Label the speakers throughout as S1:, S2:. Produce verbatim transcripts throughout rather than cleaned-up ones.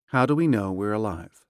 S1: How do we know we're alive?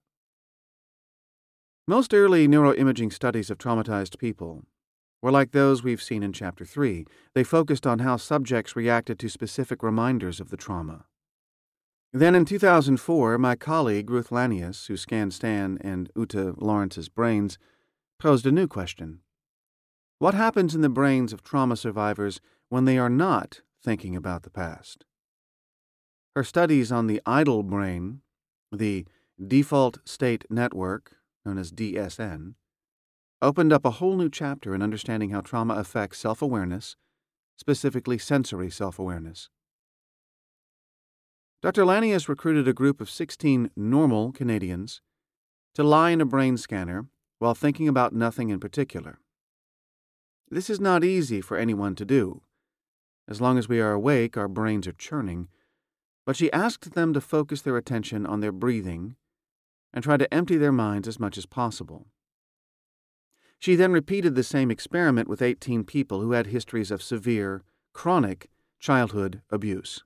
S1: Most early neuroimaging studies of traumatized people were like those we've seen in Chapter three. They focused on how subjects reacted to specific reminders of the trauma. Then in two thousand four, my colleague Ruth Lanius, who scanned Stan and Uta Lawrence's brains, posed a new question. What happens in the brains of trauma survivors when they are not thinking about the past? Her studies on the idle brain, the default state network, known as D S N, opened up a whole new chapter in understanding how trauma affects self-awareness, specifically sensory self-awareness. Doctor Lanius recruited a group of sixteen normal Canadians to lie in a brain scanner while thinking about nothing in particular. This is not easy for anyone to do. As long as we are awake, our brains are churning, but she asked them to focus their attention on their breathing and try to empty their minds as much as possible. She then repeated the same experiment with eighteen people who had histories of severe, chronic childhood abuse.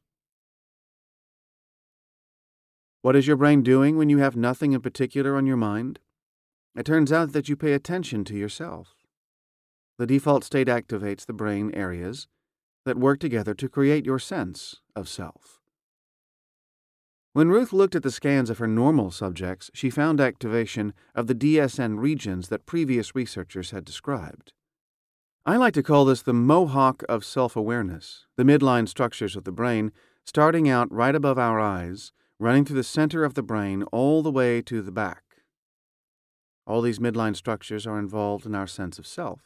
S1: What is your brain doing when you have nothing in particular on your mind? It turns out that you pay attention to yourself. The default state activates the brain areas that work together to create your sense of self. When Ruth looked at the scans of her normal subjects, she found activation of the D S N regions that previous researchers had described. I like to call this the mohawk of self-awareness, the midline structures of the brain starting out right above our eyes, running through the center of the brain all the way to the back. All these midline structures are involved in our sense of self.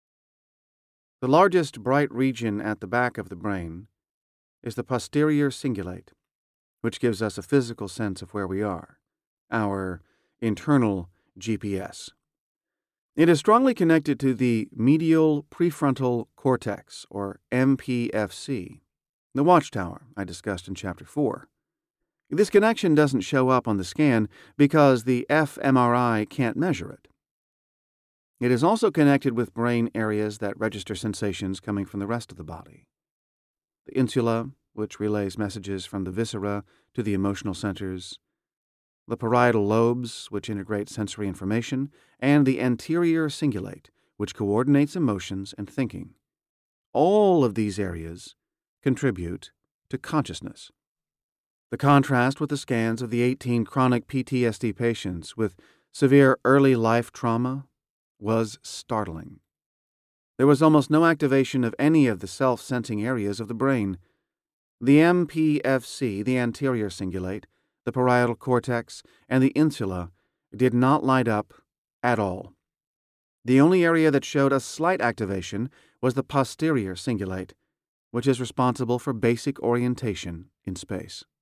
S1: The largest bright region at the back of the brain is the posterior cingulate, which gives us a physical sense of where we are, our internal G P S. It is strongly connected to the medial prefrontal cortex, or M P F C, the watchtower I discussed in Chapter four. This connection doesn't show up on the scan because the fMRI can't measure it. It is also connected with brain areas that register sensations coming from the rest of the body. The insula, which relays messages from the viscera to the emotional centers, the parietal lobes, which integrate sensory information, and the anterior cingulate, which coordinates emotions and thinking. All of these areas contribute to consciousness. The contrast with the scans of the eighteen chronic P T S D patients with severe early life trauma was startling. There was almost no activation of any of the self-sensing areas of the brain. The M P F C, the anterior cingulate, the parietal cortex, and the insula did not light up at all. The only area that showed a slight activation was the posterior cingulate, which is responsible for basic orientation in space.